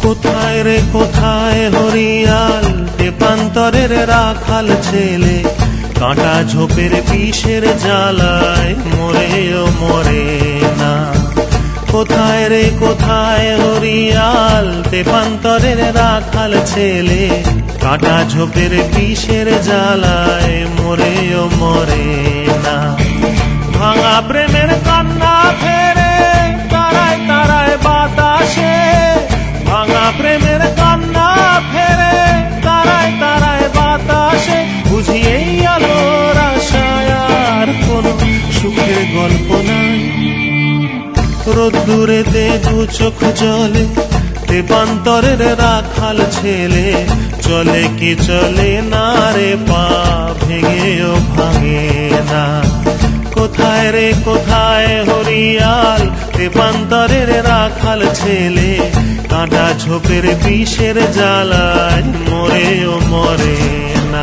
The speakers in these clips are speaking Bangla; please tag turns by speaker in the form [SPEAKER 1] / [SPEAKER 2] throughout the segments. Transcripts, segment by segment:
[SPEAKER 1] কোথায় রে কোথায় হরিয়াল তেপান্তরের রাখাল ছেলে, কাঁটা ঝোপের বিষের জ্বালায় মরেও মরে না। কোথায় রে কোথায় হরিয়াল তেপান্তরের রাখাল ছেলে, কাঁটা ঝোপের বিষের জ্বালায় মরেও মরে না। ভাঙা প্রেমের কান্না ফেরে তারায় তারায় বাতাসে, ভাঙা প্রেমের কান্না ফেরে তারায় তারায় বাতাসে, বুঝি এই আলোর আশায় আর কোনো সুখের গল্প নাই। রোদ্দুরেতে দু চোখ জলে তেপান্তরের রাখাল ছেলে, চলে কি চলে না রে পা ভেঙেও ভাঙে না। কোথায় রে কোথায় হরিয়াল তেপান্তরের রাখাল ছেলে, কাঁটা ঝোপের বিষের জ্বালায় মরেও মরে না।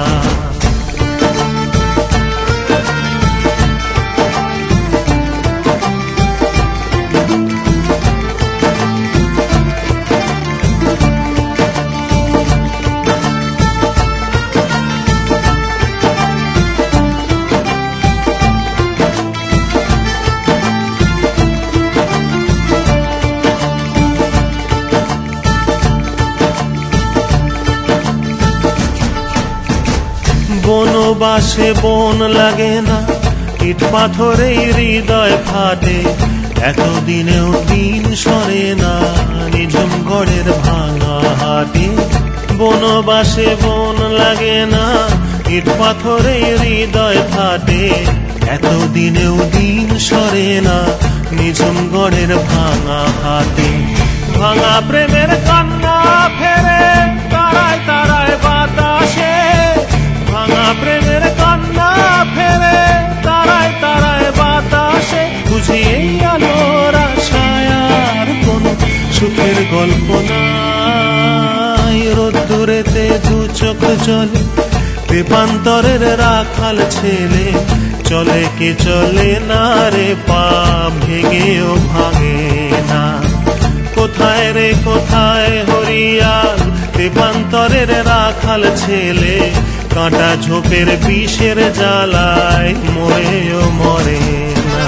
[SPEAKER 1] বনবাসে বন লাগে না, ইট পাথরে হৃদয় ফাটে, এতদিনেও দিন সরে না নিঝুম গড়ের ভাঙা হাটে। বনবাসে বন লাগে না, ইট পাথরে হৃদয় ফাটে, এতদিনেও দিন সরে না নিঝুম গড়ের ভাঙা হাটে। ভাঙা প্রেমের কান্না ফেরে তারায় তারায় বাতাসে, ভাঙা প্রেমের কান্না ফেরে তারায় তারায় বাতাসে, বুঝি এই আলোর আশায় আর কোনো সুখের গল্প নাই। রোদ্দুরেতে দু চোখ জলে তেপান্তরের রাখাল ছেলে, চলে কি চলে না রে পা ভেঙেও ভাঙে না। কোথায় রে কোথায় হরিয়াল তেপান্তরের রাখাল ছেলে, কাঁটা ঝোপের বিষের জ্বালায় মরেও মরে না।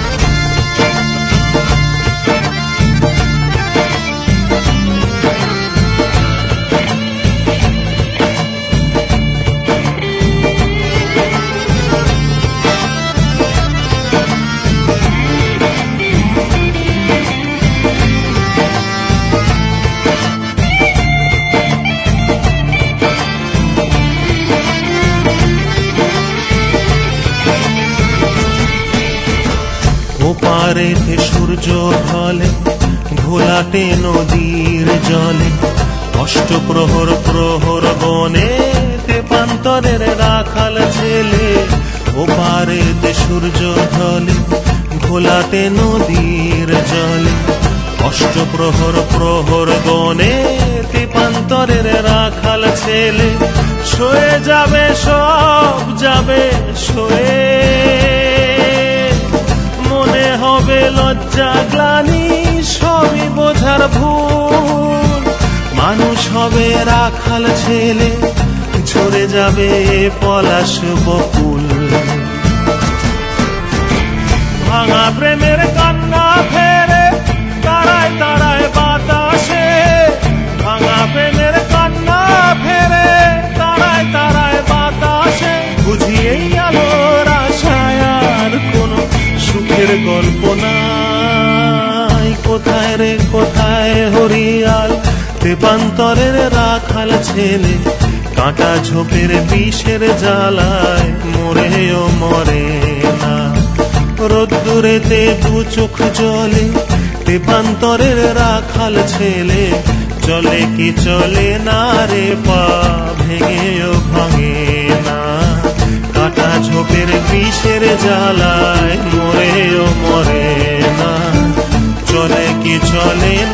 [SPEAKER 1] ওপারেতে সূর্য ঢলে ঘোলাটে নদীর জলে, অষ্টপ্রহর প্রহর বনে তেপান্তরের রাখাল ছেলে। ওপারেতে সূর্য ঢলে ঘোলাটে নদীর জলে, অষ্টপ্রহর প্রহর বনে তেপান্তরের রাখাল ছেলে। সয়ে যাবে সব যাবে সয়ে, মনে হবে লজ্জা গ্লানি সবই বোঝার ভুল। মানুষ হবে রাখাল ছেলে, ঝরে যাবে পলাশ বকুল। ভাঙা প্রেমের কান্না ফেরে তারায় তারায় বাতাসে, ভাঙা প্রেমের কান্না ফেরে তারায় তারায় বাতাসে, বুঝি এই আলোর আশায় আর কোনো সুখের গল্প নাই। কোথায় রে কোথায় হরিয়াল তেপান্তরের রাখাল ছেলে, কাঁটা ঝোপের বিষের জ্বালায় মরেও মরে না। রোদ্দুরেতে দু চোখ জলে তেপান্তরের রাখাল ছেলে, চলে কি চলে না রে পা ভেঙেও ভাঙে না। কাঁটা ঝোপের বিষের জ্বালায় মরেও মরে না, চলে কি চলে